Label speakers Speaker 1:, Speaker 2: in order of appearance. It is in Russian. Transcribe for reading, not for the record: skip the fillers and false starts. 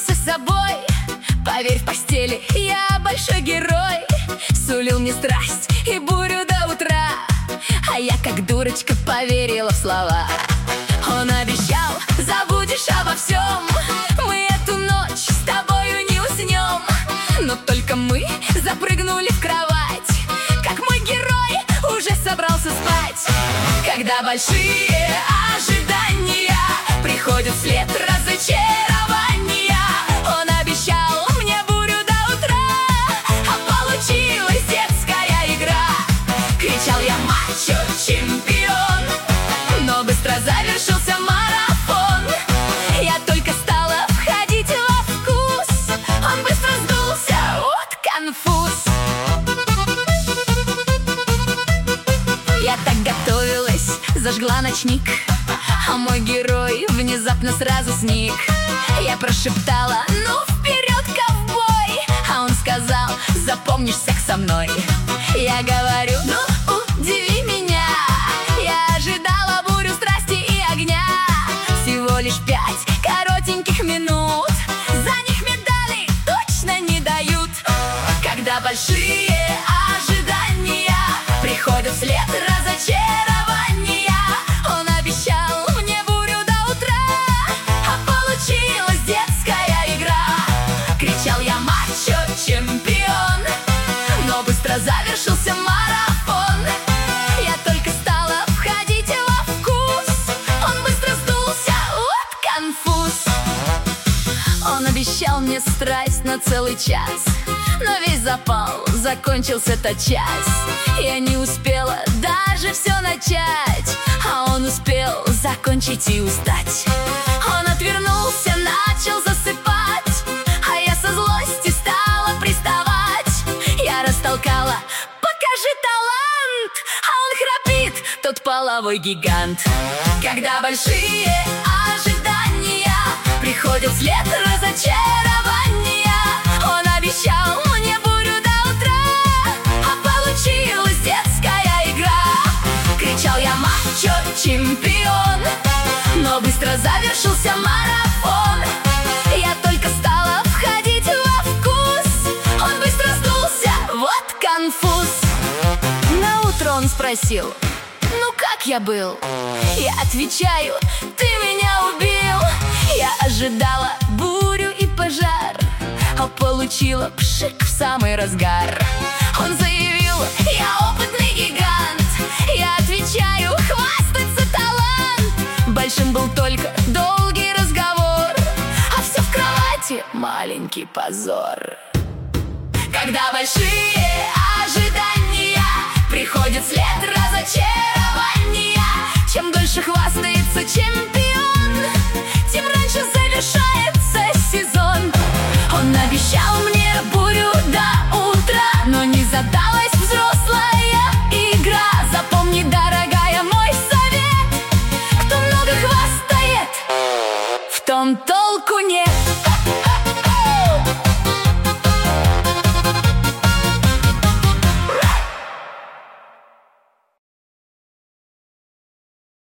Speaker 1: гордился собой. Поверь, в постели я большой герой. Сулил мне страсть и бурю до утра, а я как дурочка поверила в слова. Он обещал: забудешь обо всем, мы эту ночь с тобою не уснем. Но только мы запрыгнули в кровать, как мой герой уже собрался спать. Когда большие ожидания приходят вслед разочарования, он обещал мне бурю до утра, а получилась детская игра. Кричал я: мачо-чемпион, но быстро завершился марафон. Я только стала входить во вкус, он быстро сдулся, вот конфуз. Я так готовилась, зажгла ночник, а мой герой внезапно сразу сник. Я прошептала: ну вперед, ковбой! А он сказал: запомнишь секс со мной. Я говорю: ну удиви меня, я ожидала бурю страсти и огня. Всего лишь 5 коротеньких минут, за них медали точно не дают. Когда большие ожидания приходят вслед разочарования, он обещал мне бурю до утра, а получилась детская игра. Кричал я: мачо-чемпион, но быстро завершился марафон. Я только стала входить во вкус, он быстро сдулся, вот конфуз. Он обещал мне страсть на целый час, но весь запал закончился тотчас. Я не успела даже все начать, а он успел закончить и устать. Он отвернулся, начал засыпать, а я со злости стала приставать. Я растолкала: покажи талант, а он храпит, тот половой гигант. Когда большие ожидания приходят вслед разочарования, он обещал мне бурю до утра, а получилась детская игра. Кричал я: мачо-чемпион, но быстро завершился марафон. Я только стала входить во вкус, он быстро сдулся, вот конфуз. Наутро он спросил: ну как я был? Я отвечаю: ты меня убил. Я ожидала бурю и пожар, а получила пшик в самый разгар. Он заявил: я опытный гигант. Я отвечаю: хвастаться талант. Большим был только долгий разговор, а все в кровати маленький позор. Когда большие ожидания приходят вслед разочарования, чем дольше хвастается чемпион, тем раньше завершается сезон. Он обещал мне бурю до утра, но не задалась взрослая игра. Запомни, дорогая, мой совет: кто много хвастает, в том толку нет.